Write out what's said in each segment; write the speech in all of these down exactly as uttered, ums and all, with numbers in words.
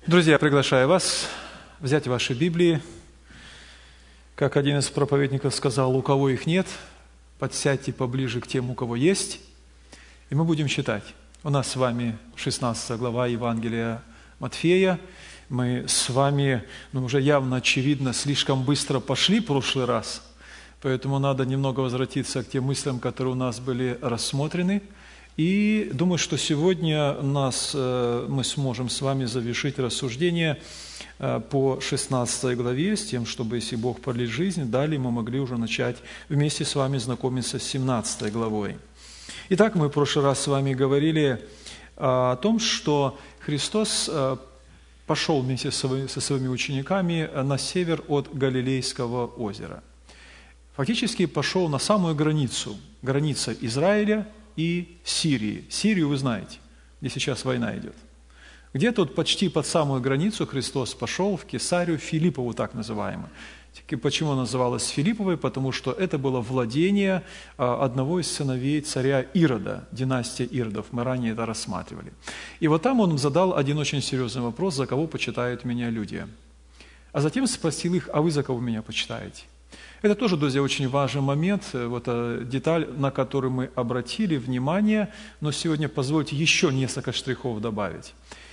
Друзья, я приглашаю вас взять ваши Библии. Как один из проповедников сказал, у кого их нет, подсядьте поближе к тем, у кого есть, и мы будем читать. У нас с вами шестнадцатая глава Евангелия Матфея. Мы с вами, ну, уже явно очевидно, слишком быстро пошли в прошлый раз, поэтому надо немного возвратиться к тем мыслям, которые у нас были рассмотрены. И думаю, что сегодня нас, мы сможем с вами завершить рассуждение по шестнадцатой главе, с тем, чтобы, если Бог продлит жизнь, далее мы могли уже начать вместе с вами знакомиться с семнадцатой главой. Итак, мы в прошлый раз с вами говорили о том, что Христос пошел вместе со своими учениками на север от Галилейского озера. Фактически пошел на самую границу, граница Израиля и Сирии. Сирию вы знаете, где сейчас война идет. Где-то вот почти под самую границу Христос пошел в Кесарию Филиппову, так называемую. Почему называлась Филипповой? Потому что это было владение одного из сыновей царя Ирода, династия Иродов. Мы ранее это рассматривали. И вот там он задал один очень серьезный вопрос: за кого почитают меня люди? А затем спросил их: а вы за кого меня почитаете? Это тоже, друзья, очень важный момент, вот деталь, на которую мы обратили внимание, но сегодня позвольте еще несколько штрихов добавить.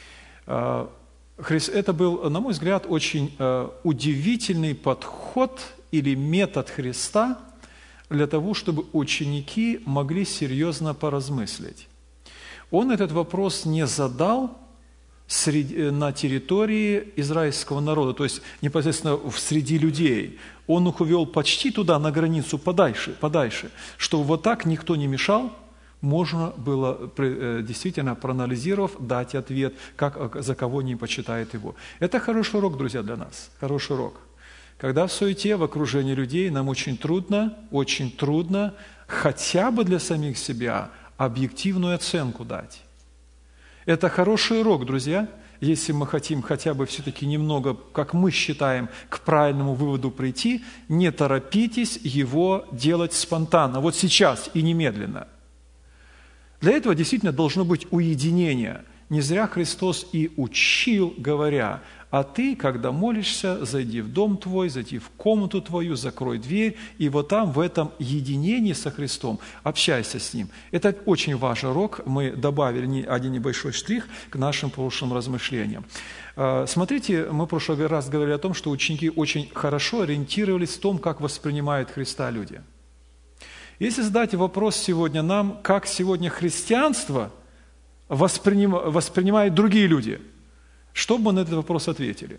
Это был, на мой взгляд, очень удивительный подход или метод Христа для того, чтобы ученики могли серьезно поразмыслить. Он этот вопрос не задал среди, на территории израильского народа, то есть непосредственно среди людей. Он их увел почти туда, на границу, подальше, подальше, чтобы вот так никто не мешал, можно было, действительно проанализировав, дать ответ, как, за кого не почитает его. Это хороший урок, друзья, для нас, хороший урок. Когда в суете, в окружении людей нам очень трудно, очень трудно хотя бы для самих себя объективную оценку дать. Это хороший урок, друзья, если мы хотим хотя бы все-таки немного, как мы считаем, к правильному выводу прийти, не торопитесь его делать спонтанно, вот сейчас и немедленно. Для этого действительно должно быть уединение. Не зря Христос и учил, говоря: а ты, когда молишься, зайди в дом твой, зайди в комнату твою, закрой дверь, и вот там, в этом единении со Христом, общайся с Ним. Это очень важный урок. Мы добавили один небольшой штрих к нашим прошлым размышлениям. Смотрите, мы в прошлый раз говорили о том, что ученики очень хорошо ориентировались в том, как воспринимают Христа люди. Если задать вопрос сегодня нам, как сегодня христианство восприним, воспринимают другие люди, что бы мы на этот вопрос ответили?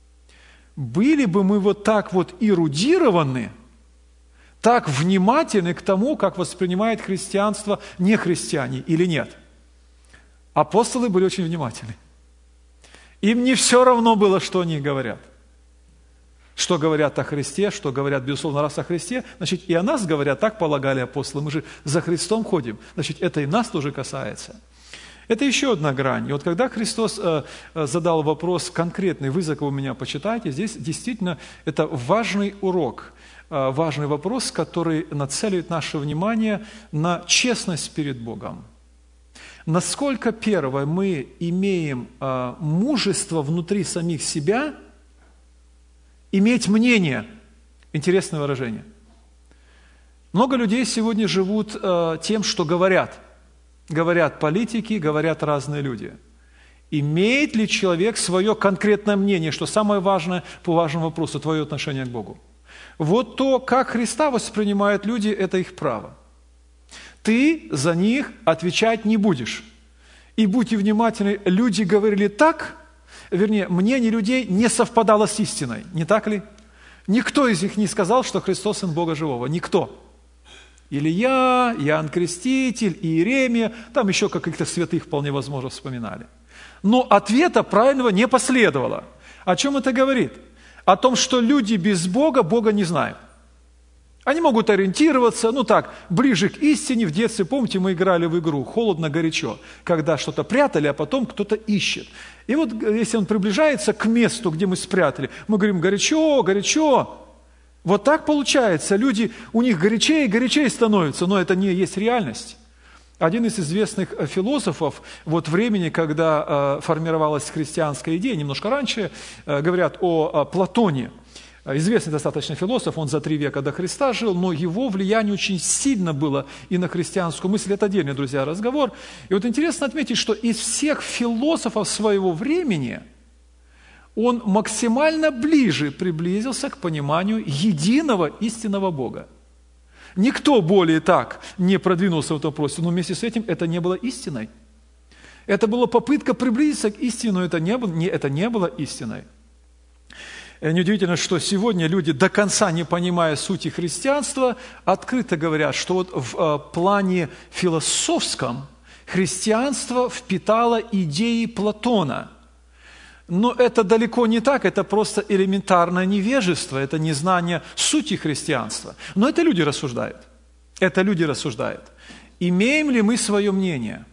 Были бы мы вот так вот эрудированы, так внимательны к тому, как воспринимает христианство нехристиане или нет? Апостолы были очень внимательны. Им не все равно было, что они говорят. Что говорят о Христе, что говорят, безусловно, раз о Христе, значит, и о нас говорят, так полагали апостолы, мы же за Христом ходим, значит, это и нас тоже касается. Это еще одна грань. И вот когда Христос э, задал вопрос конкретный: вы за кого меня почитаете, здесь действительно это важный урок, э, важный вопрос, который нацеливает наше внимание на честность перед Богом. Насколько, первое, мы имеем э, мужество внутри самих себя иметь мнение. Интересное выражение. Много людей сегодня живут э, тем, что говорят. Говорят политики, говорят разные люди. Имеет ли человек свое конкретное мнение, что самое важное по важному вопросу, твое отношение к Богу? Вот то, как Христа воспринимают люди, это их право. Ты за них отвечать не будешь. И будьте внимательны, люди говорили так, вернее, мнение людей не совпадало с истиной, не так ли? Никто из них не сказал, что Христос Сын Бога Живого. Никто. Илия, Иоанн Креститель, Иеремия, там еще каких-то святых вполне возможно вспоминали. Но ответа правильного не последовало. О чем это говорит? О том, что люди без Бога Бога не знают. Они могут ориентироваться, ну так, ближе к истине. В детстве, помните, мы играли в игру «Холодно-горячо», когда что-то прятали, а потом кто-то ищет. И вот если он приближается к месту, где мы спрятали, мы говорим «горячо, горячо». Вот так получается. Люди, у них горячее и горячее становится, но это не есть реальность. Один из известных философов вот времени, когда формировалась христианская идея, немножко раньше, говорят о Платоне. Известный достаточно философ, он за три века до Христа жил, но его влияние очень сильно было и на христианскую мысль. Это отдельный, друзья, разговор. И вот интересно отметить, что из всех философов своего времени он максимально ближе приблизился к пониманию единого истинного Бога. Никто более так не продвинулся в этом вопросе, но вместе с этим это не было истиной. Это была попытка приблизиться к истине, но это не было, не, это не было истиной. Неудивительно, что сегодня люди, до конца не понимая сути христианства, открыто говорят, что вот в плане философском христианство впитало идеи Платона. Но это далеко не так, это просто элементарное невежество, это незнание сути христианства. Но это люди рассуждают. Это люди рассуждают. Имеем ли мы свое мнение?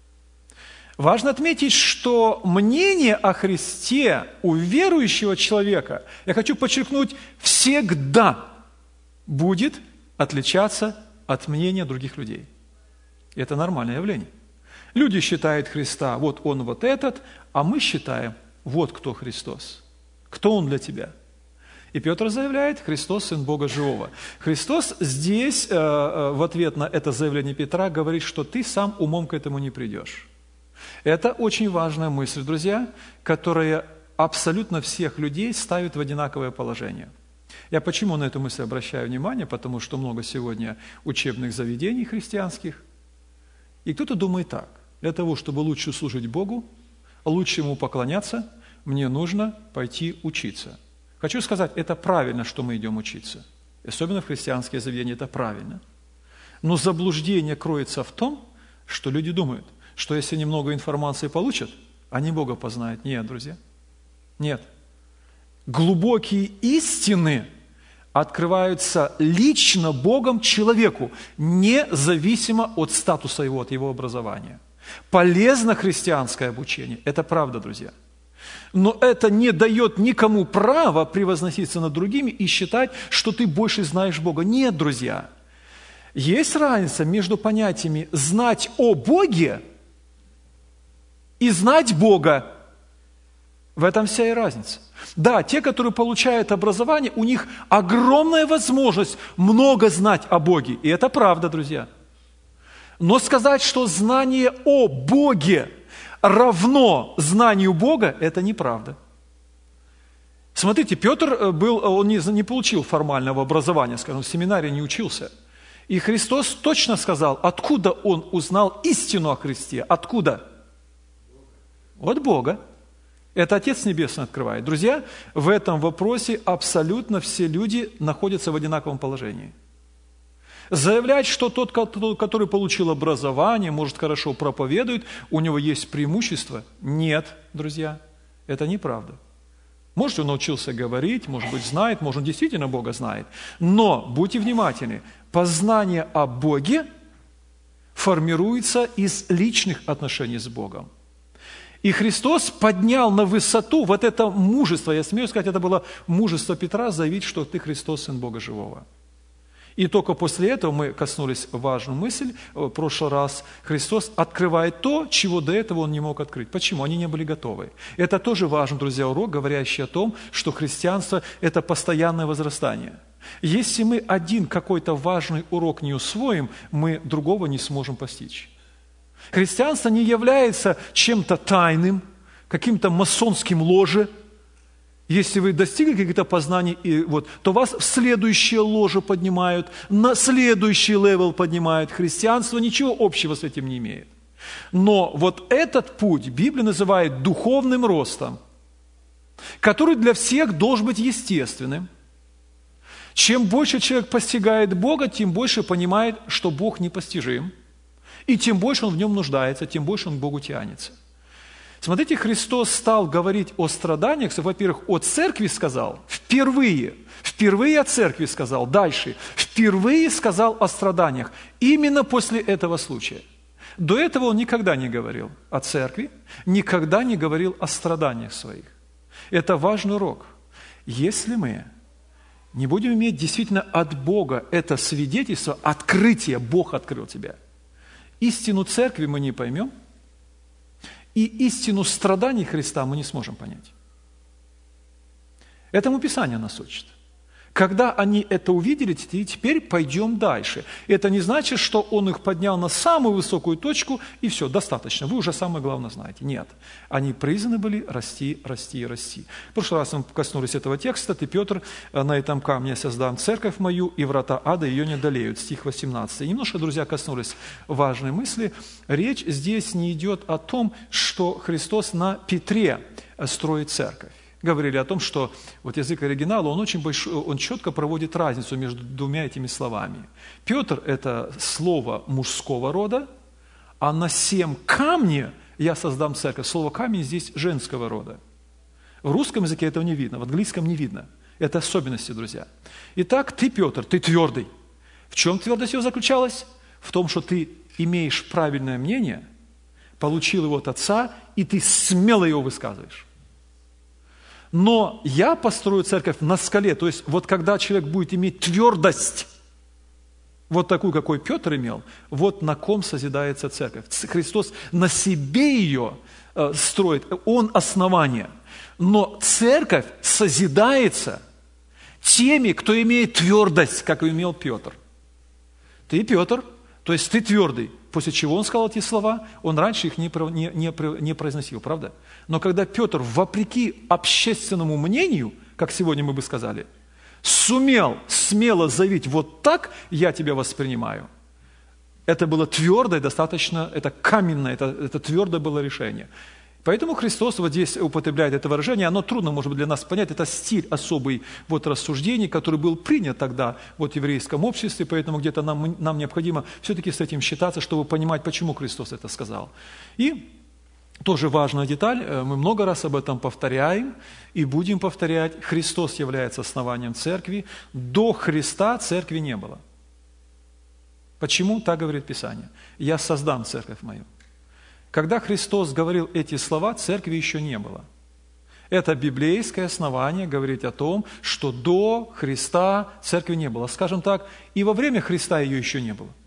Важно отметить, что мнение о Христе у верующего человека, я хочу подчеркнуть, всегда будет отличаться от мнения других людей. И это нормальное явление. Люди считают Христа, вот Он вот этот, а мы считаем, вот кто Христос. Кто Он для тебя? И Петр заявляет, Христос – Сын Бога Живого. Христос здесь, в ответ на это заявление Петра, говорит, что ты сам умом к этому не придешь. Это очень важная мысль, друзья, которая абсолютно всех людей ставит в одинаковое положение. Я почему на эту мысль обращаю внимание? Потому что много сегодня учебных заведений христианских. И кто-то думает так: для того, чтобы лучше служить Богу, лучше Ему поклоняться, мне нужно пойти учиться. Хочу сказать, это правильно, что мы идем учиться. Особенно в христианские заведения, это правильно. Но заблуждение кроется в том, что люди думают, что если немного информации получат, они Бога познают. Нет, друзья. Нет. Глубокие истины открываются лично Богом человеку, независимо от статуса его, от его образования. Полезно христианское обучение. Это правда, друзья. Но это не дает никому права превозноситься над другими и считать, что ты больше знаешь Бога. Нет, друзья. Есть разница между понятиями «знать о Боге» и знать Бога. В этом вся и разница. Да, те, которые получают образование, у них огромная возможность много знать о Боге. И это правда, друзья. Но сказать, что знание о Боге равно знанию Бога, это неправда. Смотрите, Петр был, он не, не получил формального образования, скажем, в семинарии не учился. И Христос точно сказал, откуда он узнал истину о Христе. Откуда? От Бога. Это Отец Небесный открывает. Друзья, в этом вопросе абсолютно все люди находятся в одинаковом положении. Заявлять, что тот, который получил образование, может хорошо проповедует, у него есть преимущество. Нет, друзья, это неправда. Может, он научился говорить, может быть, знает, может, он действительно Бога знает. Но, будьте внимательны, познание о Боге формируется из личных отношений с Богом. И Христос поднял на высоту вот это мужество, я смею сказать, это было мужество Петра заявить, что ты Христос, Сын Бога Живого. И только после этого мы коснулись важную мысль в прошлый раз. Христос открывает то, чего до этого Он не мог открыть. Почему? Они не были готовы. Это тоже важный, друзья, урок, говорящий о том, что христианство – это постоянное возрастание. Если мы один какой-то важный урок не усвоим, мы другого не сможем постичь. Христианство не является чем-то тайным, каким-то масонским ложе. Если вы достигли каких-то познаний, и вот, то вас в следующее ложе поднимают, на следующий левел поднимают. Христианство ничего общего с этим не имеет. Но вот этот путь Библия называет духовным ростом, который для всех должен быть естественным. Чем больше человек постигает Бога, тем больше понимает, что Бог непостижим. И тем больше он в нем нуждается, тем больше он к Богу тянется. Смотрите, Христос стал говорить о страданиях, во-первых, о церкви сказал, впервые, впервые о церкви сказал, дальше, впервые сказал о страданиях, именно после этого случая. До этого он никогда не говорил о церкви, никогда не говорил о страданиях своих. Это важный урок. Если мы не будем иметь действительно от Бога это свидетельство, открытие, Бог открыл тебя, истину церкви мы не поймем, и истину страданий Христа мы не сможем понять. Этому Писание нас учит. Когда они это увидели, теперь пойдем дальше. Это не значит, что Он их поднял на самую высокую точку, и все, достаточно. Вы уже самое главное знаете. Нет. Они призваны были расти, расти и расти. В прошлый раз мы коснулись этого текста. «Ты, Петр, на этом камне создам церковь мою, и врата ада ее не одолеют». Стих восемнадцатый. И немножко, друзья, коснулись важной мысли. Речь здесь не идет о том, что Христос на Петре строит церковь. Говорили о том, что вот язык оригинала, он очень большой, он четко проводит разницу между двумя этими словами. Петр – это слово мужского рода, а на сем камне я создам церковь. Слово «камень» здесь женского рода. В русском языке этого не видно, в английском не видно. Это особенности, друзья. Итак, ты, Петр, ты твердый. В чем твердость его заключалась? В том, что ты имеешь правильное мнение, получил его от Отца, и ты смело его высказываешь. Но я построю церковь на скале, то есть вот когда человек будет иметь твердость, вот такую, какой Петр имел, вот на ком созидается церковь. Христос на себе ее э, строит, Он основание. Но церковь созидается теми, кто имеет твердость, как и имел Петр. Ты, Петр, то есть ты твердый. После чего он сказал эти слова, он раньше их не, не, не, не произносил, правда? Но когда Петр, вопреки общественному мнению, как сегодня мы бы сказали, сумел смело заявить, вот так я тебя воспринимаю, это было твердое, достаточно, это каменное, это, это твердое было решение. Поэтому Христос вот здесь употребляет это выражение, оно трудно, может быть, для нас понять, это стиль особый вот рассуждений, который был принят тогда вот в еврейском обществе, поэтому где-то нам, нам необходимо все-таки с этим считаться, чтобы понимать, почему Христос это сказал. И тоже важная деталь, мы много раз об этом повторяем и будем повторять, Христос является основанием церкви, до Христа церкви не было. Почему? Так говорит Писание. «Я создам церковь мою». Когда Христос говорил эти слова, церкви еще не было. Это библейское основание говорить о том, что до Христа церкви не было. Скажем так, и во время Христа ее еще не было.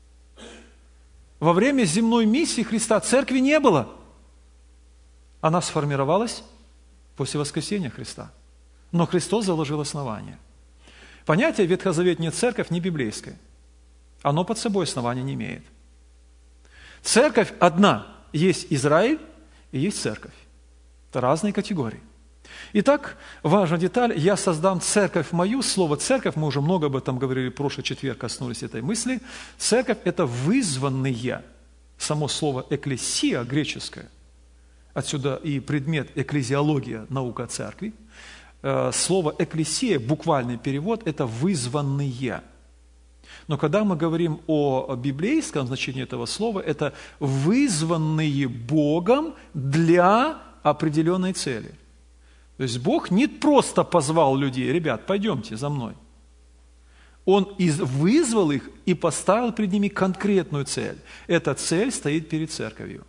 Во время земной миссии Христа церкви не было. Она сформировалась после воскресения Христа. Но Христос заложил основание. Понятие ветхозаветная церковь не библейское. Оно под собой основания не имеет. Церковь одна. Есть Израиль и есть церковь. Это разные категории. Итак, важная деталь. «Я создам церковь мою». Слово «церковь», мы уже много об этом говорили, в прошлый четверг коснулись этой мысли. Церковь – это вызванные. Само слово «экклесия» греческое. Отсюда и предмет экклезиология, наука о церкви. Слово «экклесия», буквальный перевод – это «вызванные». Но когда мы говорим о библейском значении этого слова, это вызванные Богом для определенной цели. То есть Бог не просто позвал людей, ребят, пойдемте за мной. Он из, вызвал их и поставил перед ними конкретную цель. Эта цель стоит перед церковью.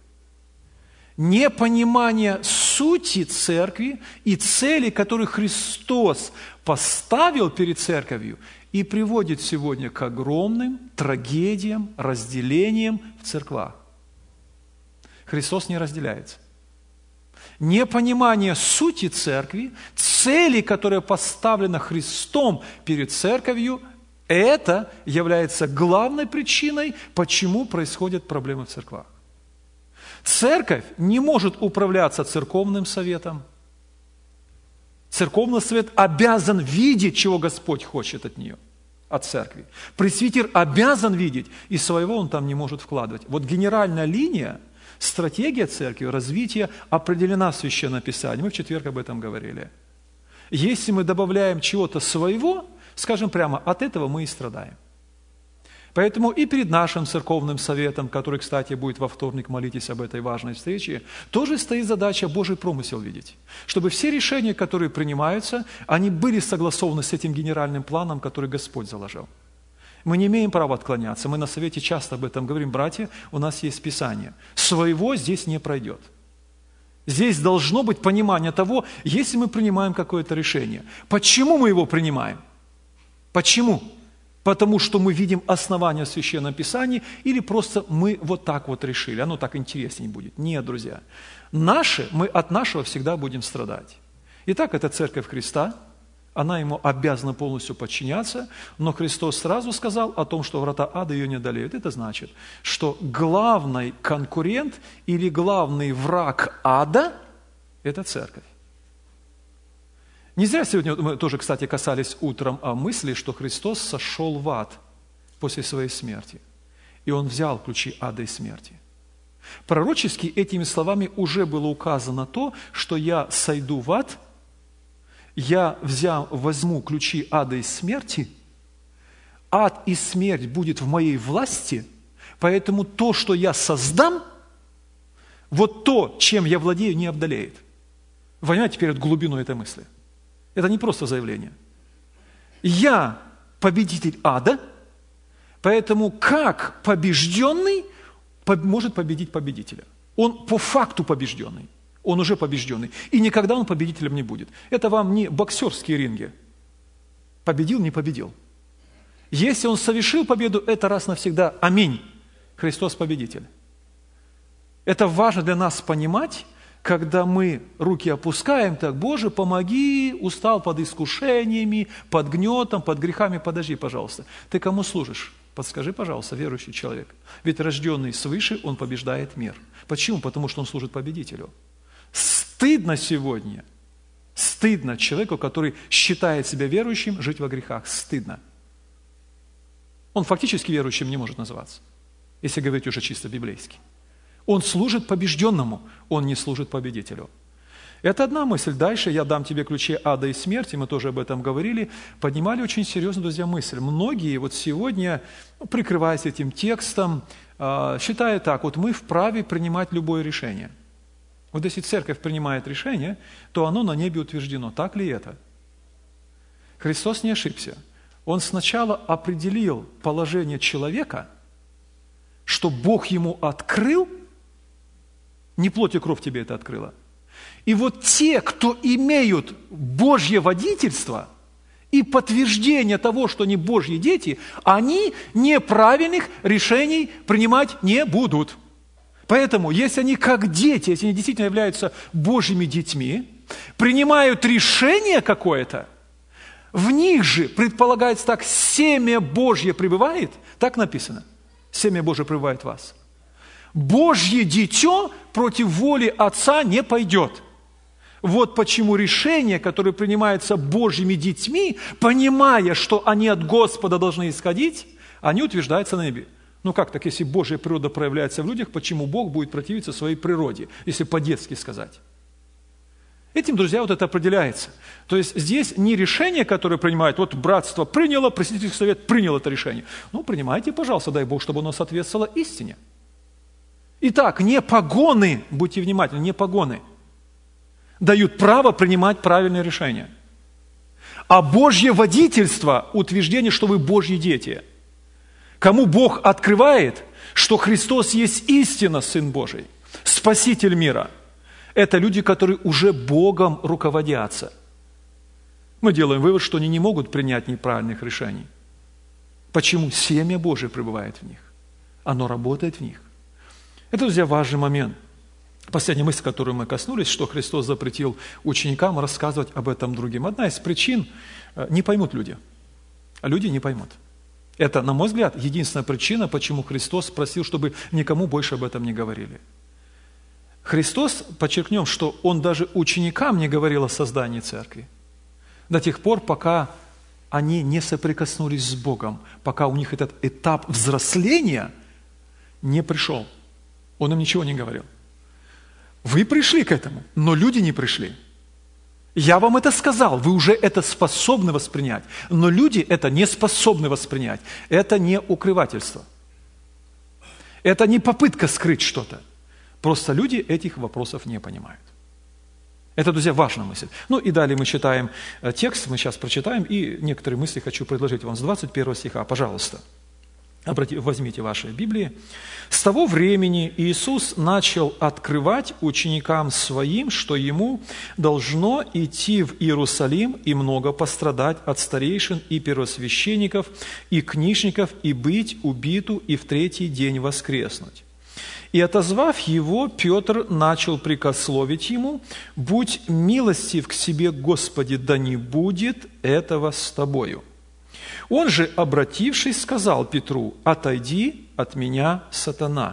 Непонимание сути церкви и цели, которые Христос поставил перед церковью, и приводит сегодня к огромным трагедиям, разделениям в церквах. Христос не разделяется. Непонимание сути церкви, цели, которая поставлена Христом перед церковью, это является главной причиной, почему происходят проблемы в церквах. Церковь не может управляться церковным советом. Церковный совет обязан видеть, чего Господь хочет от нее, от церкви. Пресвитер обязан видеть, и своего он там не может вкладывать. Вот генеральная линия, стратегия церкви, развития определена в Священном Писании. Мы в четверг об этом говорили. Если мы добавляем чего-то своего, скажем прямо, от этого мы и страдаем. Поэтому и перед нашим церковным советом, который, кстати, будет во вторник, молитесь об этой важной встрече, тоже стоит задача Божий промысел видеть. Чтобы все решения, которые принимаются, они были согласованы с этим генеральным планом, который Господь заложил. Мы не имеем права отклоняться. Мы на совете часто об этом говорим. Братья, у нас есть Писание. Своего здесь не пройдет. Здесь должно быть понимание того, если мы принимаем какое-то решение. Почему мы его принимаем? Почему? потому что мы видим основания в Священном Писании, или просто мы вот так вот решили, оно так интереснее будет. Нет, друзья. Наши, мы от нашего всегда будем страдать. Итак, это Церковь Христа, она ему обязана полностью подчиняться, но Христос сразу сказал о том, что врата ада ее не одолеют. Это значит, что главный конкурент или главный враг ада – это Церковь. Не зря сегодня мы тоже, кстати, касались утром о мысли, что Христос сошел в ад после своей смерти, и Он взял ключи ада и смерти. Пророчески этими словами уже было указано то, что я сойду в ад, я взял, возьму ключи ада и смерти, ад и смерть будет в моей власти, поэтому то, что я создам, вот то, чем я владею, не обдолеет. Вы понимаете теперь глубину этой мысли? Это не просто заявление. Я победитель ада, поэтому как побежденный может победить победителя? Он по факту побежденный. Он уже побежденный. И никогда он победителем не будет. Это вам не боксерские ринги. Победил, не победил. Если он совершил победу, это раз навсегда. Аминь. Христос победитель. Это важно для нас понимать, когда мы руки опускаем, так, Боже, помоги, устал под искушениями, под гнетом, под грехами, подожди, пожалуйста. Ты кому служишь? Подскажи, пожалуйста, верующий человек. Ведь рожденный свыше, он побеждает мир. Почему? Потому что он служит победителю. Стыдно сегодня, стыдно человеку, который считает себя верующим, жить во грехах. Стыдно. Он фактически верующим не может называться, если говорить уже чисто библейски. Он служит побежденному, он не служит победителю. Это одна мысль. Дальше я дам тебе ключи ада и смерти, мы тоже об этом говорили, поднимали очень серьезно, друзья, мысль. Многие вот сегодня, ну, прикрываясь этим текстом, считают так, вот мы вправе принимать любое решение. Вот если церковь принимает решение, то оно на небе утверждено. Так ли это? Христос не ошибся. Он сначала определил положение человека, что Бог ему открыл, не плоть и кровь тебе это открыла. И вот те, кто имеют Божье водительство и подтверждение того, что они Божьи дети, они неправильных решений принимать не будут. Поэтому, если они как дети, если они действительно являются Божьими детьми, принимают решение какое-то, в них же, предполагается так, семя Божье пребывает, так написано, семя Божье пребывает в вас. Божье дитё против воли Отца не пойдет. Вот почему решения, которые принимаются Божьими детьми, понимая, что они от Господа должны исходить, они утверждаются на небе. Ну как так, если Божья природа проявляется в людях, почему Бог будет противиться своей природе, если по-детски сказать? Этим, друзья, вот это определяется. То есть здесь не решение, которое принимает, вот братство приняло, просветительский совет принял это решение. Ну, принимайте, пожалуйста, дай Бог, чтобы оно соответствовало истине. Итак, не погоны, будьте внимательны, не погоны дают право принимать правильные решения. А Божье водительство, утверждение, что вы Божьи дети. Кому Бог открывает, что Христос есть истинно Сын Божий, Спаситель мира, это люди, которые уже Богом руководятся. Мы делаем вывод, что они не могут принять неправильных решений. Почему? Семя Божие пребывает в них. Оно работает в них. Это, друзья, важный момент. Последняя мысль, которую мы коснулись, что Христос запретил ученикам рассказывать об этом другим. Одна из причин – не поймут люди. Люди не поймут. Это, на мой взгляд, единственная причина, почему Христос просил, чтобы никому больше об этом не говорили. Христос, подчеркнем, что Он даже ученикам не говорил о создании церкви. До тех пор, пока они не соприкоснулись с Богом, пока у них этот этап взросления не пришел. Он им ничего не говорил. Вы пришли к этому, но люди не пришли. Я вам это сказал, вы уже это способны воспринять, но люди это не способны воспринять. Это не укрывательство. Это не попытка скрыть что-то. Просто люди этих вопросов не понимают. Это, друзья, важная мысль. Ну и далее мы читаем текст, мы сейчас прочитаем, и некоторые мысли хочу предложить вам с двадцать первого стиха, пожалуйста. Возьмите ваши Библии. С того времени Иисус начал открывать ученикам своим, что Ему должно идти в Иерусалим и много пострадать от старейшин и первосвященников, и книжников, и быть убиту, и в третий день воскреснуть. И, отозвав его, Петр начал прикословить ему: «Будь милостив к себе, Господи, да не будет этого с тобою». Он же, обратившись, сказал Петру: «Отойди от меня, сатана,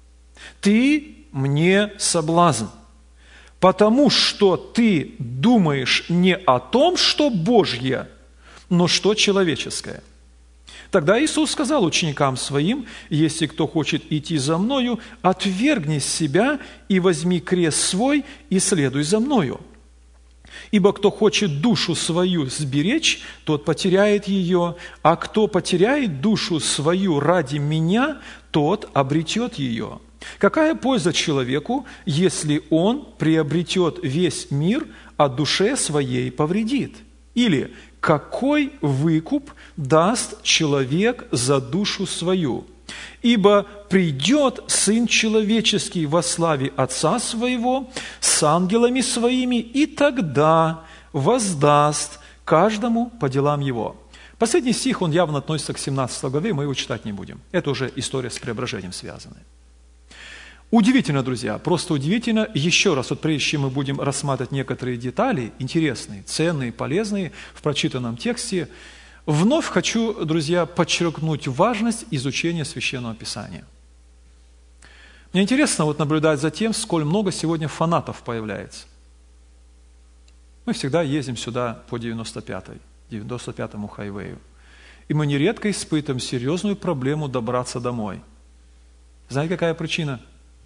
ты мне соблазн, потому что ты думаешь не о том, что Божье, но что человеческое». Тогда Иисус сказал ученикам своим: «Если кто хочет идти за Мною, отвергни себя и возьми крест свой и следуй за Мною. Ибо кто хочет душу свою сберечь, тот потеряет ее, а кто потеряет душу свою ради Меня, тот обретет ее. Какая польза человеку, если он приобретет весь мир, а душе своей повредит? Или какой выкуп даст человек за душу свою? Ибо придет Сын Человеческий во славе Отца Своего с ангелами Своими, и тогда воздаст каждому по делам его». Последний стих, он явно относится к семнадцатой главе, мы его читать не будем. Это уже история с преображением связанная. Удивительно, друзья, просто удивительно. Еще раз, вот прежде чем мы будем рассматривать некоторые детали, интересные, ценные, полезные в прочитанном тексте, вновь хочу, друзья, подчеркнуть важность изучения Священного Писания. Мне интересно вот наблюдать за тем, сколь много сегодня фанатов появляется. Мы всегда ездим сюда по девяносто пятой, девяносто пятому хайвею. И мы нередко испытываем серьезную проблему добраться домой. Знаете, какая причина?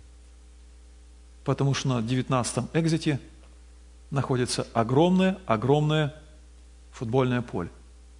Потому что на девятнадцатом экзите находится огромное-огромное футбольное поле.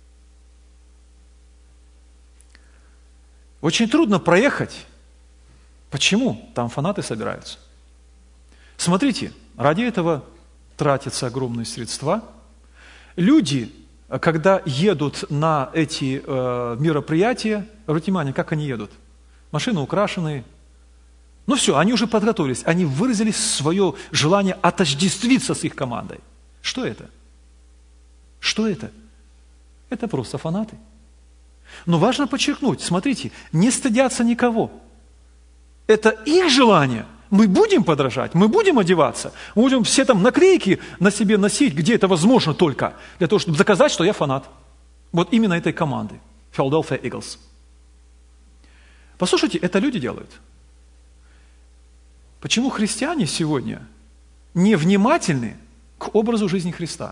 Очень трудно проехать. Почему? Там фанаты собираются. Смотрите, ради этого тратятся огромные средства. Люди, когда едут на эти э, мероприятия, обратите внимание, как они едут. Машины украшенные. Ну все, они уже подготовились. Они выразили свое желание отождествиться с их командой. Что это? Что это? Это просто фанаты. Но важно подчеркнуть, смотрите, не стыдятся никого. Это их желание. Мы будем подражать, мы будем одеваться, мы будем все там наклейки на себе носить, где это возможно только, для того, чтобы доказать, что я фанат. Вот именно этой команды, Philadelphia Eagles. Послушайте, это люди делают. Почему христиане сегодня невнимательны к образу жизни Христа?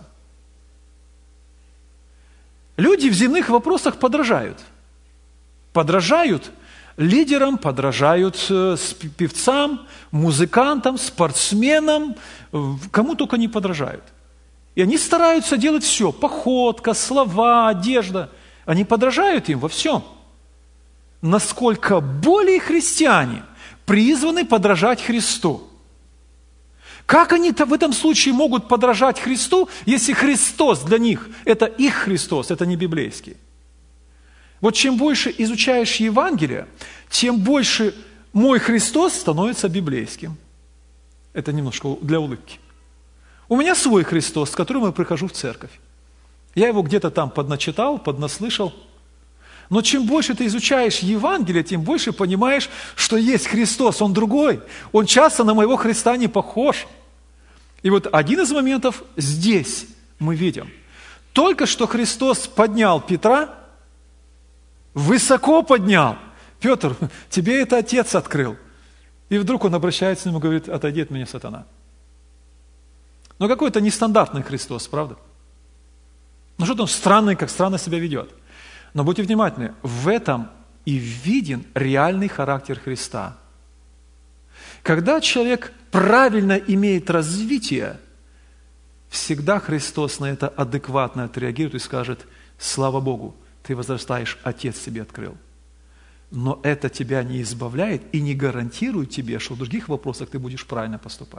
Люди в земных вопросах подражают. Подражают лидерам, подражают певцам, музыкантам, спортсменам, кому только не подражают. И они стараются делать все, походка, слова, одежда. Они подражают им во всем. Насколько более христиане призваны подражать Христу. Как они-то в этом случае могут подражать Христу, если Христос для них – это их Христос, это не библейский? Вот чем больше изучаешь Евангелие, тем больше мой Христос становится библейским. Это немножко для улыбки. У меня свой Христос, с которым я прихожу в церковь. Я его где-то там подначитал, поднаслышал. Но чем больше ты изучаешь Евангелие, тем больше понимаешь, что есть Христос, Он другой. Он часто на моего Христа не похож. И вот один из моментов здесь мы видим. Только что Христос поднял Петра, высоко поднял. Петр, тебе это Отец открыл. И вдруг он обращается к нему и говорит: отойди от меня, сатана. Но какой-то нестандартный Христос, правда? Ну что-то он странный, как странно себя ведет. Но будьте внимательны, в этом и виден реальный характер Христа. Когда человек правильно имеет развитие, всегда Христос на это адекватно отреагирует и скажет: слава Богу, ты возрастаешь, Отец тебе открыл. Но это тебя не избавляет и не гарантирует тебе, что в других вопросах ты будешь правильно поступать.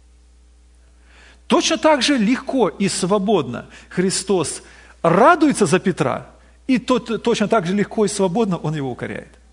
Точно так же легко и свободно Христос радуется за Петра, и тот, точно так же легко и свободно Он его укоряет.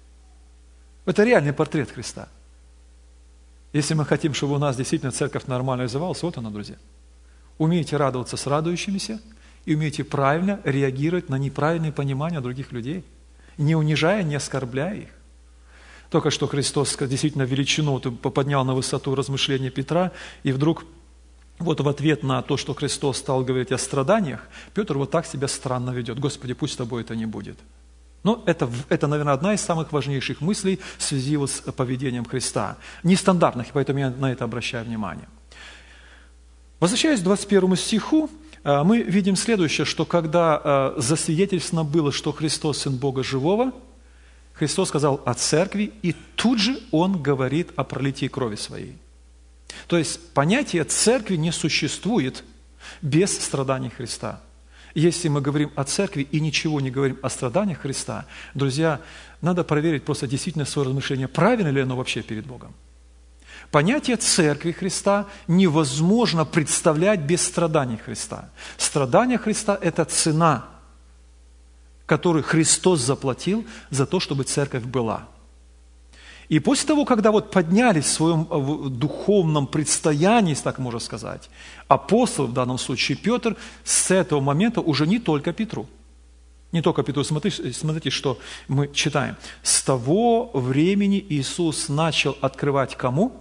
Это реальный портрет Христа. Если мы хотим, чтобы у нас действительно церковь нормально развивалась, вот она, друзья. Умейте радоваться с радующимися и умейте правильно реагировать на неправильные понимания других людей, не унижая, не оскорбляя их. Только что Христос действительно величину поднял на высоту размышления Петра, и вдруг вот в ответ на то, что Христос стал говорить о страданиях, Петр вот так себя странно ведет. Господи, пусть с тобой это не будет. Но это, это, наверное, одна из самых важнейших мыслей в связи вот с поведением Христа. Нестандартных, поэтому я на это обращаю внимание. Возвращаясь к двадцать первому стиху, мы видим следующее, что когда засвидетельствовано было, что Христос Сын Бога Живого, Христос сказал о церкви, и тут же Он говорит о пролитии крови Своей. То есть понятие церкви не существует без страданий Христа. Если мы говорим о церкви и ничего не говорим о страданиях Христа, друзья, надо проверить просто действительно свое размышление, правильно ли оно вообще перед Богом. Понятие церкви Христа невозможно представлять без страданий Христа. Страдания Христа – это цена, которую Христос заплатил за то, чтобы церковь была. И после того, когда вот поднялись в своем духовном предстоянии, если так можно сказать, апостол, в данном случае Петр, с этого момента уже не только Петру. Не только Петру. Смотрите, смотрите, что мы читаем. С того времени Иисус начал открывать кому?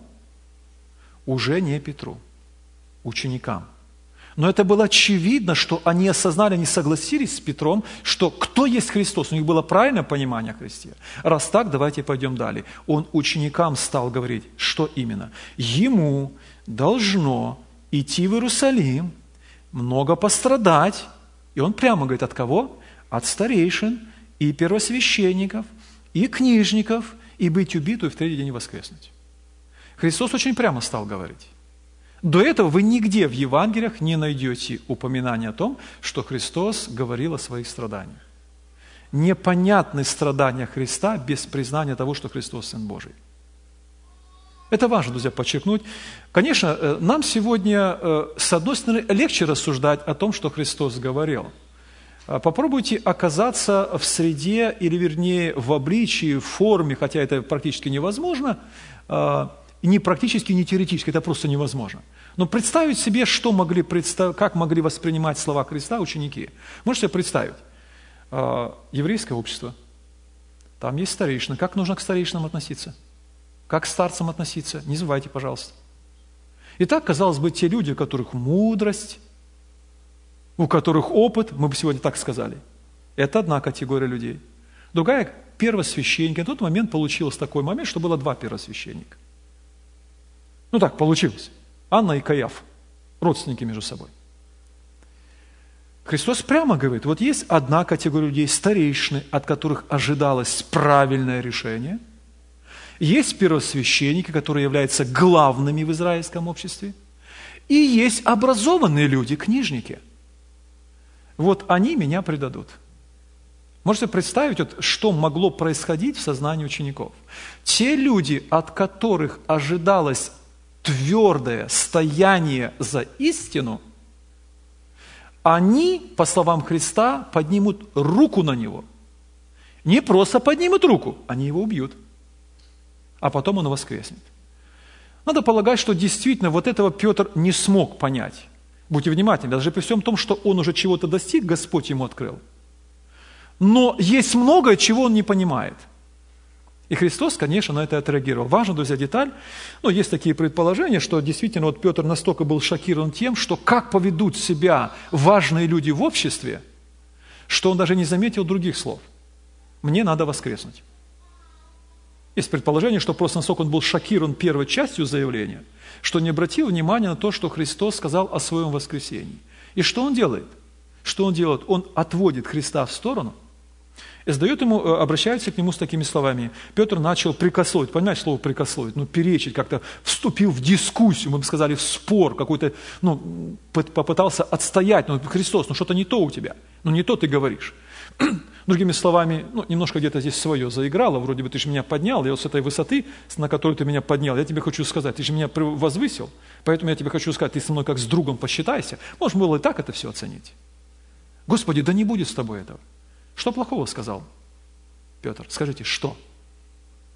Уже не Петру, ученикам. Но это было очевидно, что они осознали, они согласились с Петром, что кто есть Христос. У них было правильное понимание о Христе. Раз так, давайте пойдем далее. Он ученикам стал говорить, что именно? Ему должно идти в Иерусалим, много пострадать. И он прямо говорит, от кого? От старейшин и первосвященников, и книжников, и быть убиту, и в третий день воскреснуть. Христос очень прямо стал говорить. До этого вы нигде в Евангелиях не найдете упоминания о том, что Христос говорил о своих страданиях. Непонятны страдания Христа без признания того, что Христос Сын Божий. Это важно, друзья, подчеркнуть. Конечно, нам сегодня, с одной стороны, легче рассуждать о том, что Христос говорил. Попробуйте оказаться в среде, или вернее в обличии, в форме, хотя это практически невозможно, не практически, не теоретически, это просто невозможно. Но представить себе, что могли представ... как могли воспринимать слова Христа ученики. Можете себе представить? Еврейское общество, там есть старейшины. Как нужно к старейшинам относиться? Как к старцам относиться? Не забывайте, пожалуйста. Итак, казалось бы, те люди, у которых мудрость, у которых опыт, мы бы сегодня так сказали, это одна категория людей. Другая – первосвященники. На тот момент получился такой момент, что было два первосвященника. Ну так получилось. Анна и Каиаф, родственники между собой. Христос прямо говорит, вот есть одна категория людей, старейшины, от которых ожидалось правильное решение. Есть первосвященники, которые являются главными в израильском обществе. И есть образованные люди, книжники. Вот они меня предадут. Можете представить, вот, что могло происходить в сознании учеников? Те люди, от которых ожидалось твердое стояние за истину, они, по словам Христа, поднимут руку на него. Не просто поднимут руку, они его убьют. А потом он воскреснет. Надо полагать, что действительно вот этого Петр не смог понять. Будьте внимательны, даже при всем том, что он уже чего-то достиг, Господь ему открыл. Но есть многое, чего он не понимает. И Христос, конечно, на это отреагировал. Важна, друзья, деталь. Ну, есть такие предположения, что действительно вот Петр настолько был шокирован тем, что как поведут себя важные люди в обществе, что он даже не заметил других слов. «Мне надо воскреснуть». Есть предположение, что просто настолько он был шокирован первой частью заявления, что не обратил внимания на то, что Христос сказал о своем воскресении. И что он делает? Что он делает? Он отводит Христа в сторону и сдает ему, обращается к нему с такими словами. Петр начал прикословить, понимаете слово прикословить, ну, перечить, как-то вступил в дискуссию, мы бы сказали, в спор, какой-то, ну, попытался отстоять, ну, Христос, ну, что-то не то у тебя, ну, не то ты говоришь. Другими словами, ну, немножко где-то здесь свое заиграло, вроде бы ты же меня поднял, я вот с этой высоты, на которую ты меня поднял, я тебе хочу сказать, ты же меня возвысил, поэтому я тебе хочу сказать, ты со мной как с другом посчитайся. Можно было и так это все оценить. Господи, да не будет с тобой этого. Что плохого сказал Петр? Скажите, что?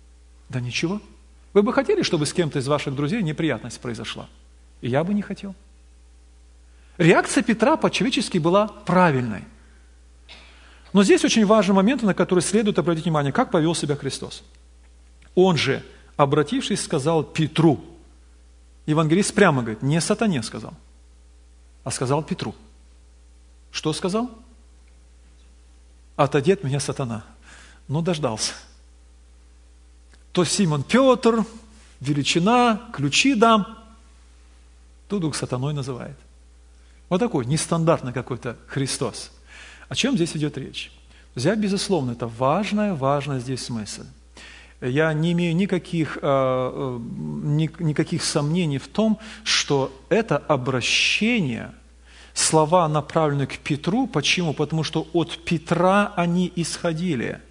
Да ничего. Вы бы хотели, чтобы с кем-то из ваших друзей неприятность произошла? И я бы не хотел. Реакция Петра по-человечески была правильной. Но здесь очень важный момент, на который следует обратить внимание, как повел себя Христос. Он же, обратившись, сказал Петру. Евангелист прямо говорит, не сатане сказал, а сказал Петру. Что сказал? Отойди от меня, сатана. Ну, дождался. То Симон Петр, величина, ключи дам. Тут Дух сатаной называет. Вот такой нестандартный какой-то Христос. О чем здесь идет речь? Друзья, безусловно, это важная, важная здесь смысл. Я не имею никаких, э, ни, никаких сомнений в том, что это обращение, слова направлены к Петру. Почему? Потому что от Петра они исходили.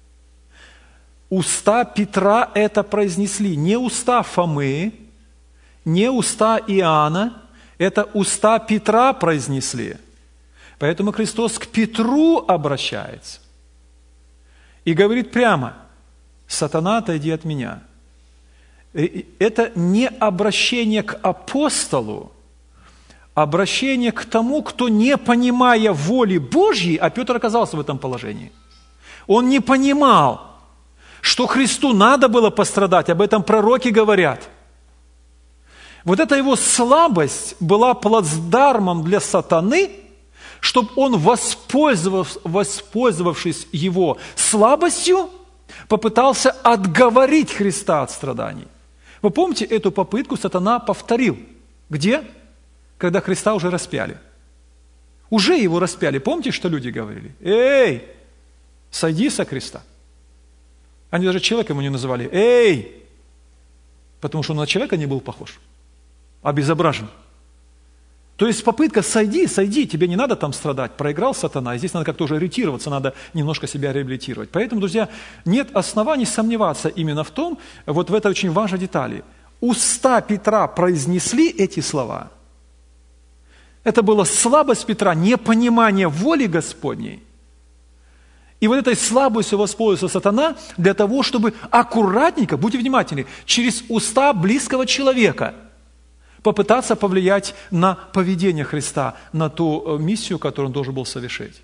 Уста Петра это произнесли. Не уста Фомы, не уста Иоанна, это уста Петра произнесли. Поэтому Христос к Петру обращается и говорит прямо, «Сатана, отойди от меня». Это не обращение к апостолу, обращение к тому, кто, не понимая воли Божьей, а Петр оказался в этом положении. Он не понимал, что Христу надо было пострадать, об этом пророки говорят. Вот эта его слабость была плацдармом для сатаны, чтобы он, воспользовав, воспользовавшись его слабостью, попытался отговорить Христа от страданий. Вы помните, эту попытку сатана повторил. Где? Когда Христа уже распяли. Уже его распяли. Помните, что люди говорили? Эй, сойди со креста. Они даже человека ему не называли. Эй! Потому что он на человека не был похож. Обезображен. То есть попытка «сойди, сойди, тебе не надо там страдать», проиграл сатана, и здесь надо как-то уже ориентироваться, надо немножко себя реабилитировать. Поэтому, друзья, нет оснований сомневаться именно в том, вот в этой очень важной детали. Уста Петра произнесли эти слова. Это была слабость Петра, непонимание воли Господней. И вот этой слабостью воспользовался сатана для того, чтобы аккуратненько, будьте внимательны, через уста близкого человека попытаться повлиять на поведение Христа, на ту миссию, которую он должен был совершить.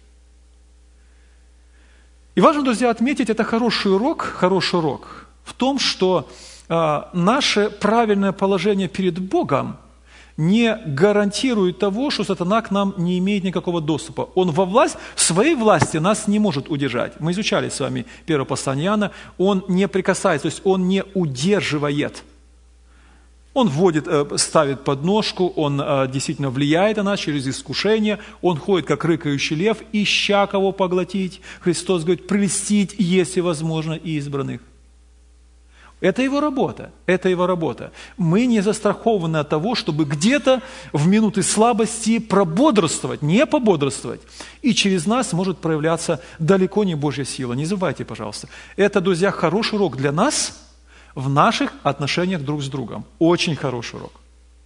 И важно, друзья, отметить, это хороший урок, хороший урок в том, что э, наше правильное положение перед Богом не гарантирует того, что сатана к нам не имеет никакого доступа. Он во власть, в своей власти нас не может удержать. Мы изучали с вами первое послание Иоанна. Он не прикасается, то есть он не удерживает. Он вводит, ставит подножку, он действительно влияет на нас через искушение, он ходит, как рыкающий лев, ища кого поглотить. Христос говорит, прельстить, если возможно, избранных. Это его работа, это его работа. Мы не застрахованы от того, чтобы где-то в минуты слабости прободрствовать, не пободрствовать. И через нас может проявляться далеко не Божья сила. Не забывайте, пожалуйста. Это, друзья, хороший урок для нас в наших отношениях друг с другом. Очень хороший урок.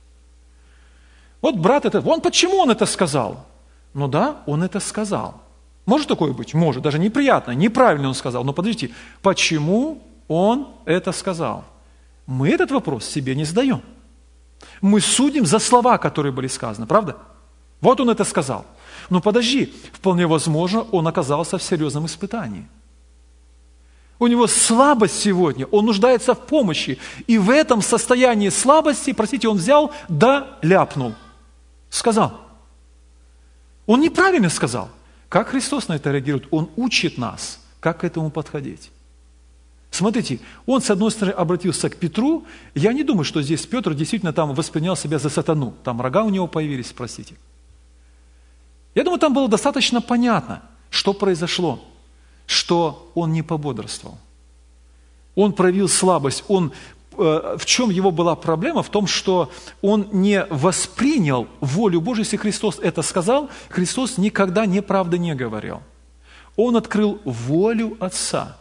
Вот брат это, он почему он это сказал? Ну да, он это сказал. Может такое быть? Может. Даже неприятно, неправильно он сказал. Но подождите, почему он это сказал? Мы этот вопрос себе не задаем. Мы судим за слова, которые были сказаны, правда? Вот он это сказал. Но подожди, вполне возможно, он оказался в серьезном испытании. У него слабость сегодня, он нуждается в помощи. И в этом состоянии слабости, простите, он взял, да ляпнул. Сказал. Он неправильно сказал. Как Христос на это реагирует? Он учит нас, как к этому подходить. Смотрите, он, с одной стороны, обратился к Петру. Я не думаю, что здесь Петр действительно там воспринял себя за сатану. Там рога у него появились, простите. Я думаю, там было достаточно понятно, что произошло, что он не пободрствовал. Он проявил слабость. Он, э, в чем его была проблема? В том, что он не воспринял волю Божию. Если Христос это сказал, Христос никогда неправды не говорил. Он открыл волю Отца.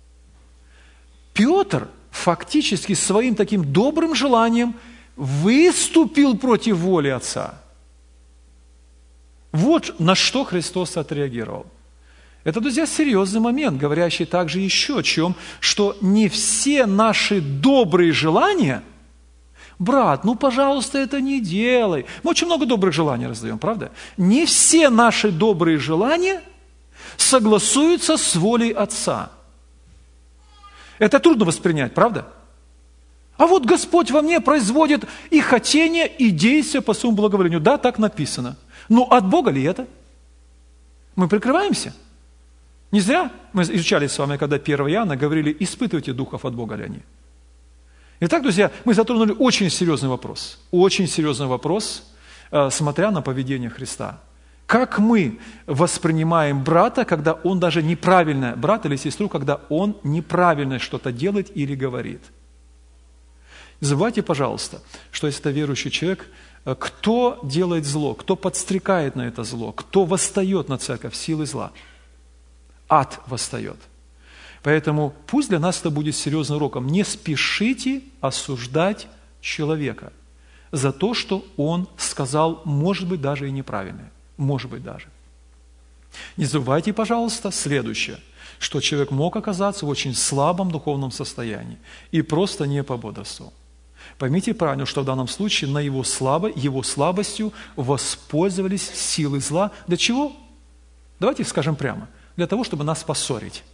Петр фактически своим таким добрым желанием выступил против воли Отца. Вот на что Христос отреагировал. Это, друзья, серьезный момент, говорящий также еще о чем, что не все наши добрые желания, брат, ну, пожалуйста, это не делай. Мы очень много добрых желаний раздаем, правда? Не все наши добрые желания согласуются с волей Отца. Это трудно воспринять, правда? А вот Господь во мне производит и хотение, и действие по своему благоволению. Да, так написано. Но от Бога ли это? Мы прикрываемся? Не зря мы изучали с вами, когда первого Иоанна говорили, испытывайте духов, от Бога ли они. Итак, друзья, мы затронули очень серьезный вопрос. Очень серьезный вопрос, смотря на поведение Христа. Как мы воспринимаем брата, когда он даже неправильно, брат или сестру, когда он неправильно что-то делает или говорит. Не забывайте, пожалуйста, что если это верующий человек, кто делает зло, кто подстрекает на это зло, кто восстает на церковь силой зла? Ад восстает. Поэтому пусть для нас это будет серьезным уроком. Не спешите осуждать человека за то, что он сказал, может быть, даже и неправильное. Может быть, даже. Не забывайте, пожалуйста, следующее, что человек мог оказаться в очень слабом духовном состоянии и просто не пободрствовал. Поймите правильно, что в данном случае на его, слабо, его слабостью воспользовались силы зла. Для чего? Давайте скажем прямо. Для того, чтобы нас поссорить.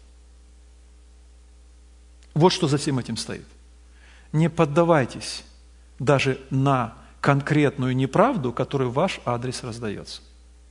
Вот что за всем этим стоит. Не поддавайтесь даже на конкретную неправду, которая в ваш адрес раздается.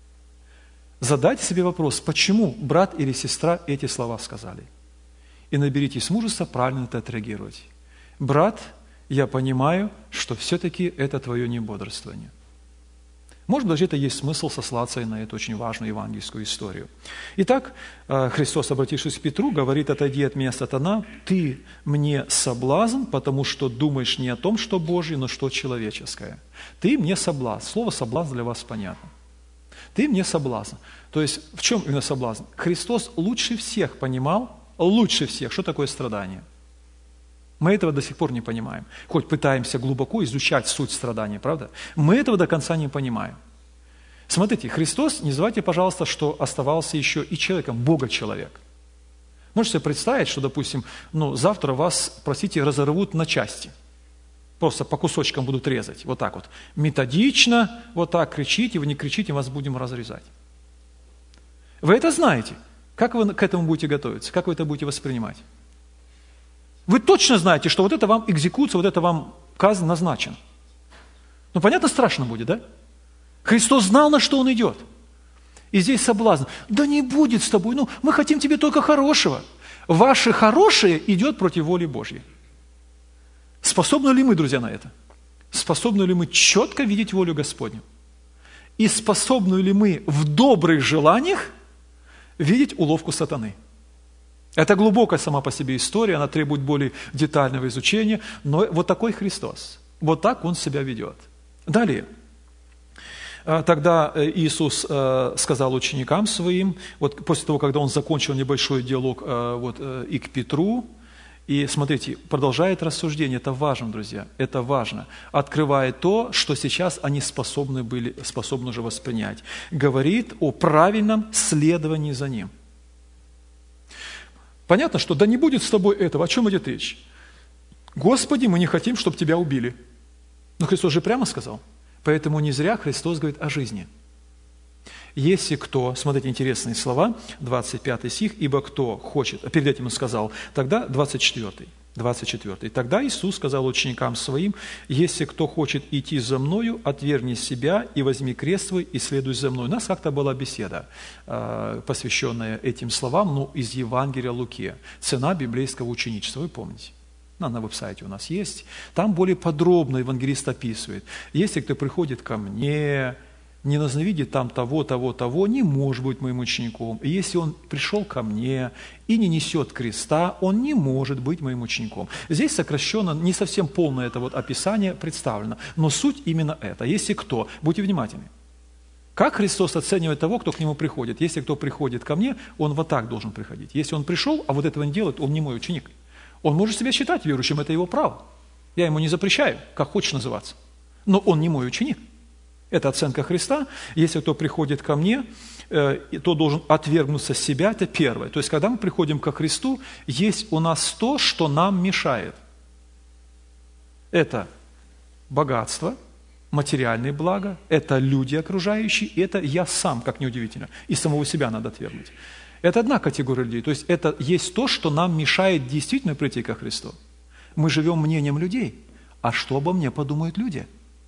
Задайте себе вопрос, почему брат или сестра эти слова сказали. И наберитесь мужества правильно это отреагировать. Брат, я понимаю, что все-таки это твое небодрствование. Может быть, даже это есть смысл сослаться и на эту очень важную евангельскую историю. Итак, Христос, обратившись к Петру, говорит: «Отойди от меня, сатана, ты мне соблазн, потому что думаешь не о том, что Божье, но что человеческое. Ты мне соблазн». Слово «соблазн» для вас понятно. Ты мне соблазн. То есть, в чем именно соблазн? Христос лучше всех понимал, лучше всех, что такое страдание. Мы этого до сих пор не понимаем. Хоть пытаемся глубоко изучать суть страдания, правда? Мы этого до конца не понимаем. Смотрите, Христос, не забывайте, пожалуйста, что оставался еще и человеком, Бога-человек. Можете себе представить, что, допустим, ну, завтра вас, простите, разорвут на части. Просто по кусочкам будут резать, вот так вот. Методично, вот так кричите, вы не кричите, вас будем разрезать. Вы это знаете. Как вы к этому будете готовиться? Как вы это будете воспринимать? Вы точно знаете, что вот это вам экзекуция, вот это вам казнь назначена. Ну, понятно, страшно будет, да? Христос знал, на что Он идет. И здесь соблазн. Да не будет с тобой, ну, мы хотим тебе только хорошего. Ваше хорошее идет против воли Божьей. Способны ли мы, друзья, на это? Способны ли мы четко видеть волю Господню? И способны ли мы в добрых желаниях видеть уловку сатаны? Это глубокая сама по себе история, она требует более детального изучения, но вот такой Христос, вот так Он себя ведет. Далее. Тогда Иисус сказал ученикам Своим, вот после того, когда Он закончил небольшой диалог вот, и к Петру, и смотрите, продолжает рассуждение, это важно, друзья, это важно, открывает то, что сейчас они способны были, способны уже воспринять. Говорит о правильном следовании за Ним. Понятно, что да не будет с тобой этого. О чем идет речь? Господи, мы не хотим, чтобы тебя убили. Но Христос же прямо сказал. Поэтому не зря Христос говорит о жизни. Если кто, смотрите, интересные слова, двадцать пятый стих, ибо кто хочет, а перед этим Он сказал, тогда двадцать четвёртый, двадцать четвёртый, тогда Иисус сказал ученикам Своим, если кто хочет идти за Мною, отвергни себя и возьми крест свой и следуй за Мной. У нас как-то была беседа, посвященная этим словам, ну, из Евангелия Луки, цена библейского ученичества, вы помните? На, на веб-сайте у нас есть. Там более подробно евангелист описывает. Если кто приходит ко мне, не возненавидит там того, того, того, не может быть моим учеником. И если он пришел ко мне и не несет креста, он не может быть моим учеником. Здесь сокращенно, не совсем полное это вот описание представлено, но суть именно это. Если кто, будьте внимательны, как Христос оценивает того, кто к Нему приходит? Если кто приходит ко мне, он вот так должен приходить. Если он пришел, а вот этого не делает, он не мой ученик. Он может себя считать верующим, это его право. Я ему не запрещаю, как хочешь называться. Но он не мой ученик. Это оценка Христа. Если кто приходит ко мне, то должен отвергнуться себя, это первое. То есть, когда мы приходим ко Христу, есть у нас то, что нам мешает. Это богатство, материальные блага, это люди окружающие, и это я сам, как неудивительно, и самого себя надо отвергнуть. Это одна категория людей. То есть, это есть то, что нам мешает действительно прийти ко Христу. Мы живем мнением людей. А что обо мне подумают люди?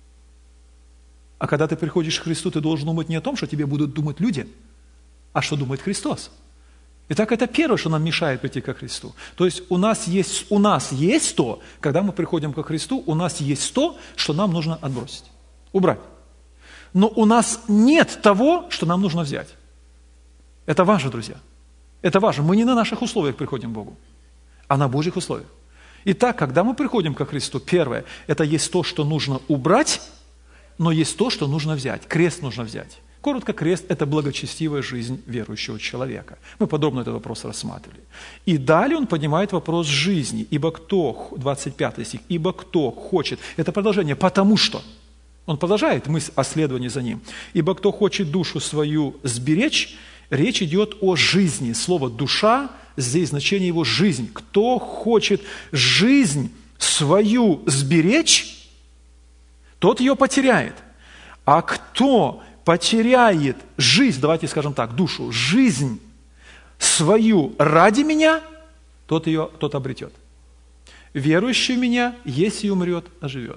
А когда ты приходишь к Христу, ты должен думать не о том, что тебе будут думать люди, а что думает Христос. Итак, это первое, что нам мешает прийти ко Христу. То есть у нас есть, у нас есть то, когда мы приходим ко Христу, у нас есть то, что нам нужно отбросить, убрать. Но у нас нет того, что нам нужно взять. Это важно, друзья. Это важно. Мы не на наших условиях приходим к Богу, а на Божьих условиях. Итак, когда мы приходим ко Христу, первое, это есть то, что нужно убрать, но есть то, что нужно взять. Крест нужно взять. Коротко, крест – это благочестивая жизнь верующего человека. Мы подробно этот вопрос рассматривали. И далее он поднимает вопрос жизни. Ибо кто, двадцать пятый стих, ибо кто хочет, это продолжение, потому что. Он продолжает мысль о следовании за ним. Ибо кто хочет душу свою сберечь, речь идет о жизни. Слово «душа» здесь значение его «жизнь». Кто хочет жизнь свою сберечь, тот ее потеряет. А кто потеряет жизнь, давайте скажем так, душу, жизнь свою ради меня, тот ее, тот обретет. Верующий в меня, если умрет, оживет.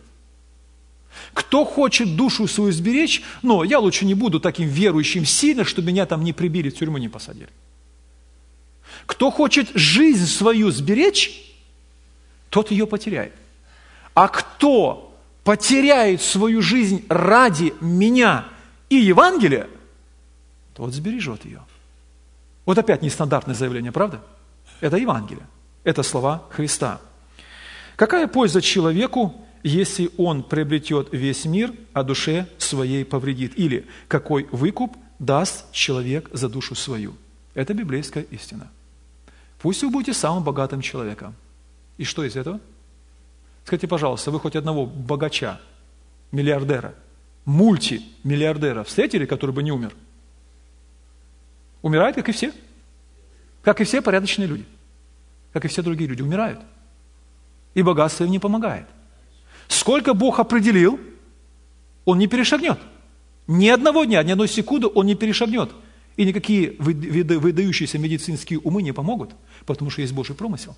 Кто хочет душу свою сберечь, но я лучше не буду таким верующим сильно, чтобы меня там не прибили, в тюрьму не посадили. Кто хочет жизнь свою сберечь, тот ее потеряет. А кто потеряет свою жизнь ради меня и Евангелия, тот сбережет ее. Вот опять нестандартное заявление, правда? Это Евангелие. Это слова Христа. Какая польза человеку, если он приобретет весь мир, а душе своей повредит? Или какой выкуп даст человек за душу свою? Это библейская истина. Пусть вы будете самым богатым человеком. И что из этого? Скажите, пожалуйста, вы хоть одного богача, миллиардера, мультимиллиардера встретили, который бы не умер? Умирает, как и все. Как и все порядочные люди. Как и все другие люди умирают. И богатство им не помогает. Сколько Бог определил, Он не перешагнет. Ни одного дня, ни одной секунды Он не перешагнет. И никакие выдающиеся медицинские умы не помогут, потому что есть Божий промысел.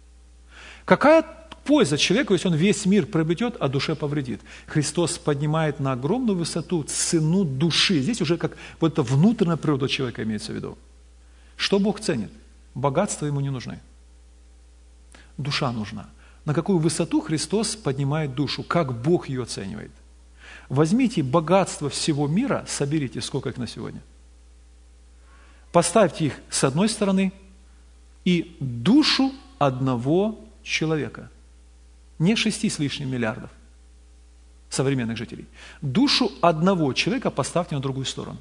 Какая польза человеку, если он весь мир приобретет, а душе повредит? Христос поднимает на огромную высоту цену души. Здесь уже как вот эта внутренняя природа человека имеется в виду. Что Бог ценит? Богатства ему не нужны. Душа нужна. На какую высоту Христос поднимает душу? Как Бог ее оценивает? Возьмите богатство всего мира, соберите, сколько их на сегодня. Поставьте их с одной стороны и душу одного человека. Не шести с лишним миллиардов современных жителей. Душу одного человека поставьте на другую сторону.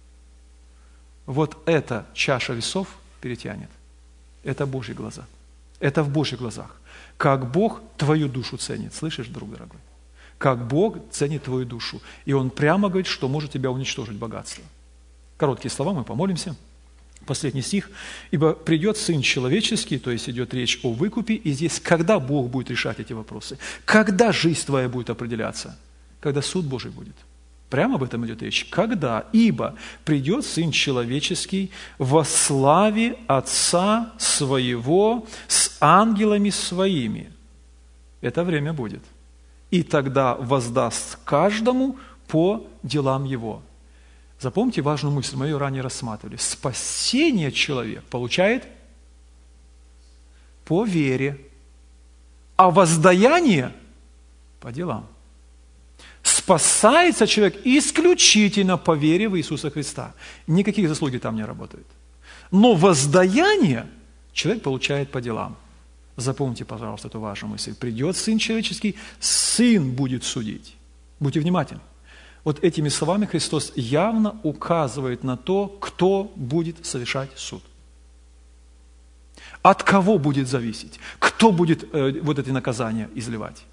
Вот эта чаша весов перетянет. Это Божьи глаза. Это в Божьих глазах. Как Бог твою душу ценит. Слышишь, друг дорогой? Как Бог ценит твою душу. И Он прямо говорит, что может тебя уничтожить богатство. Короткие слова, мы помолимся. Последний стих. «Ибо придет Сын Человеческий», то есть идет речь о выкупе, и здесь когда Бог будет решать эти вопросы? Когда жизнь твоя будет определяться? Когда суд Божий будет. Прямо об этом идет речь. Когда? «Ибо придет Сын Человеческий во славе Отца Своего с ангелами Своими». Это время будет. «И тогда воздаст каждому по делам его». Запомните важную мысль, мы ее ранее рассматривали. Спасение человек получает по вере, а воздаяние по делам. Спасается человек исключительно по вере в Иисуса Христа. Никаких заслуги там не работают. Но воздаяние человек получает по делам. Запомните, пожалуйста, эту важную мысль. Придет Сын Человеческий, Сын будет судить. Будьте внимательны. Вот этими словами Христос явно указывает на то, кто будет совершать суд. От кого будет зависеть? Кто будет э, вот эти наказания изливать?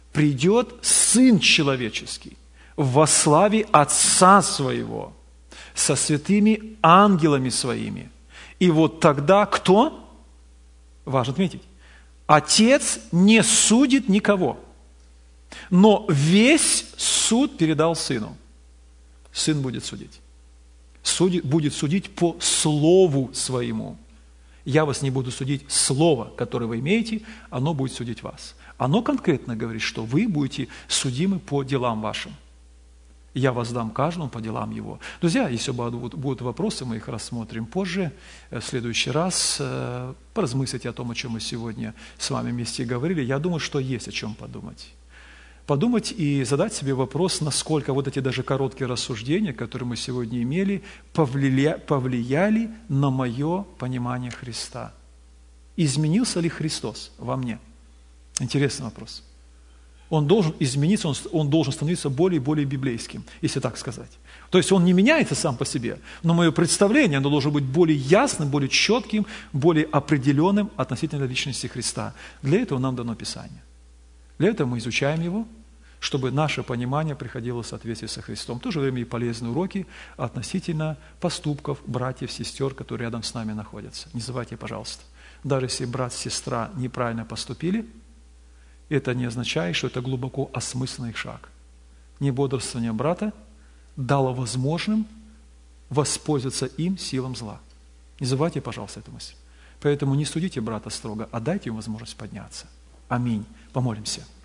Придет Сын Человеческий во славе Отца Своего со святыми ангелами своими. И вот тогда кто? Важно отметить. Отец не судит никого, но весь суд передал Сыну. Сын будет судить. Судит, будет судить по Слову Своему. Я вас не буду судить. Слово, которое вы имеете, оно будет судить вас. Оно конкретно говорит, что вы будете судимы по делам вашим. Я воздам каждому по делам его. Друзья, если будут вопросы, мы их рассмотрим позже. В следующий раз поразмыслите о том, о чем мы сегодня с вами вместе говорили. Я думаю, что есть о чем подумать. Подумать и задать себе вопрос, насколько вот эти даже короткие рассуждения, которые мы сегодня имели, повлия... повлияли на мое понимание Христа. Изменился ли Христос во мне? Интересный вопрос. Он должен измениться, он, он должен становиться более и более библейским, если так сказать. То есть он не меняется сам по себе, но мое представление, оно должно быть более ясным, более четким, более определенным относительно личности Христа. Для этого нам дано Писание. Для этого мы изучаем его, чтобы наше понимание приходило в соответствии со Христом. В то же время и полезные уроки относительно поступков братьев, сестер, которые рядом с нами находятся. Не забывайте, пожалуйста, даже если брат, сестра неправильно поступили, это не означает, что это глубоко осмысленный шаг. Небодрствование брата дало возможным воспользоваться им силам зла. Не забывайте, пожалуйста, эту мысль. Поэтому не судите брата строго, а дайте ему возможность подняться. Аминь. Помолимся.